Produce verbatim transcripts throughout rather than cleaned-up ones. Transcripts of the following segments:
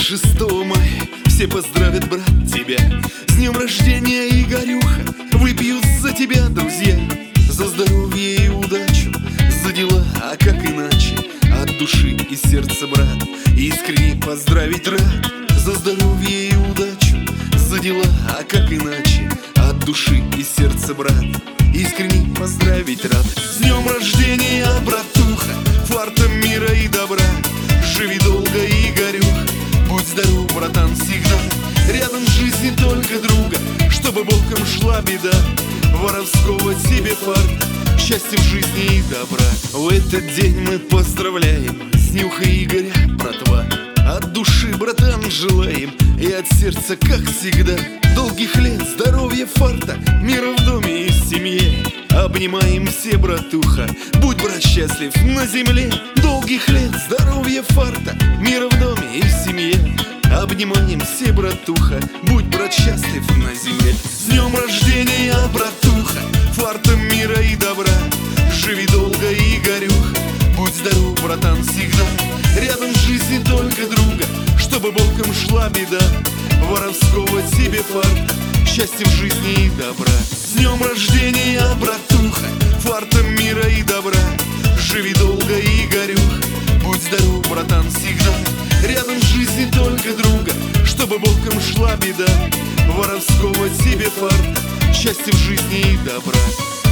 шестого мая все поздравят, брат, тебя с днем рождения, Игорюха. Выпьют за тебя, друзья, за здоровье и удачу, за дела, а как иначе? От души и сердца, брат, искренне поздравить рад. За здоровье и удачу, за дела, а как иначе? От души и сердца, брат, искренне поздравить рад. С днем рождения, братуха, фарта, мира и добра. Живи долго, Игорюха, будь здоров, братан, всегда. Рядом в жизни только друга, чтобы боком шла беда. Воровского тебе фарта, счастья в жизни и добра. В этот день мы поздравляем с Нюха Игоря, братва. От души, братан, желаем и от сердца, как всегда, долгих лет, здоровья, фарта, мира в доме и в семье. Обнимаем все, братуха, будь, брат, счастлив на земле. Долгих лет, здоровья, фарта, мира в доме и в семье. Обнимаем все, братуха, будь, брат, счастлив на земле. С днем рождения, братуха, фарта, мира и добра. Живи долго, Игорюха, будь здоров, братан, всегда. Рядом в жизни только друга, чтобы боком шла беда. Воровского тебе фарта, счастья в жизни и добра. С днем рождения, братуха, фарта, мира и добра. Живи долго, Игорюха, будь здоров, братан, всегда. Рядом в жизни только друга, чтобы боком шла беда. Воровского тебе фарта, счастья в жизни и добра.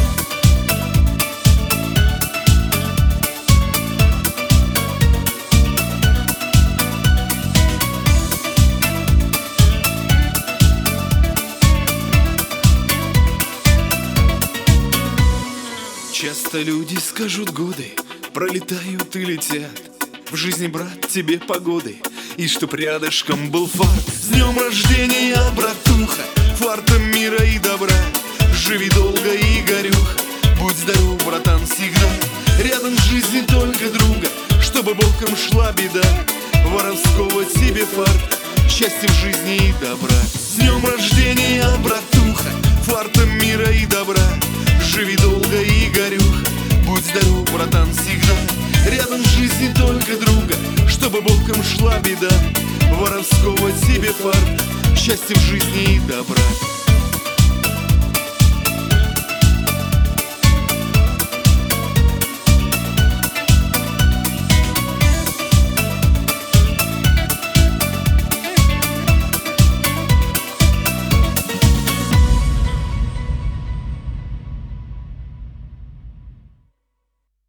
Часто люди скажут, годы пролетают и летят. В жизни, брат, тебе погоды, и чтоб рядышком был фарт. С днем рождения, братуха, фарта, мира и добра. Живи долго, Игорюха, будь здоров, братан, всегда. Рядом в жизни только друга, чтобы боком шла беда. Воровского тебе фарт, счастья в жизни и добра. С днем рождения, братуха, фарта, мира и добра. Живи долго, Игорюха, будь здоров, братан, всегда. Рядом в жизни только друга, чтобы боком шла беда. Воровского тебе фарта, счастья в жизни и добра.